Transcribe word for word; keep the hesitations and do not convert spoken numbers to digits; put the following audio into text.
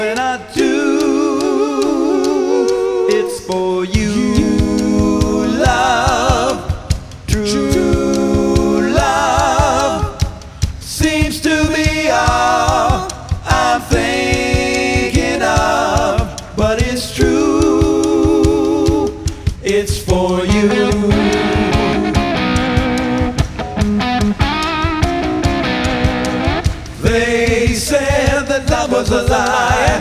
When I do, it's for you, love. True love seems to be all I'm thinking of, but it's true, it's for you. They said that love was a lie.